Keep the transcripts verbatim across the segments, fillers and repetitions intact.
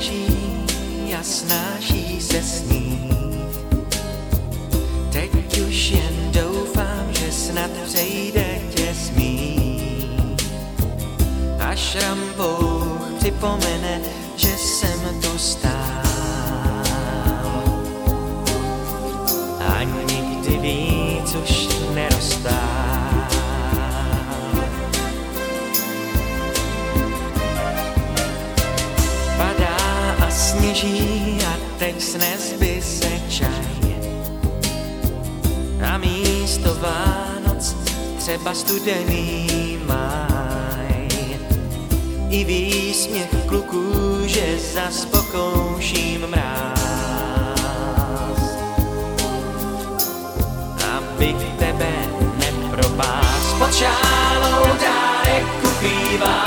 sněží a snaží se snít. Teď už jen doufám, že snad přejde tě smích. Až Rambouch připomene, že jsem tu stál a nikdy víc už nerostál. Padá a sněží a teď z nezby se čaj a místo Vánoc třeba studený máj. I výsměch kluků, že zas pokouším mráz, abych tebe nepropás. Pod šálou dárek ukrývá,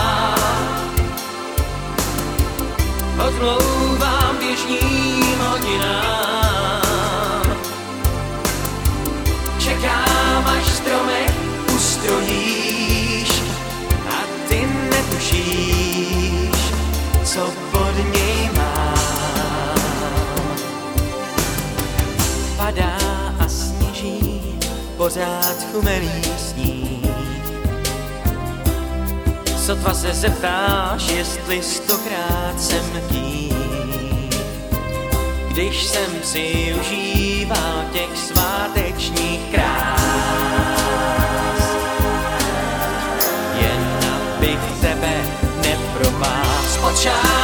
odmlouvám běžným hodinám. Čekám, až stromek ustrojíš a ty netušíš, co pod něj mám. Padá a sněží, pořád chumelý sníh. Sotva se zeptáš, jestli stokrát jsem tím, když jsem si užíval těch svátečních krás. Jen abych tebe nepropás. Pod šálou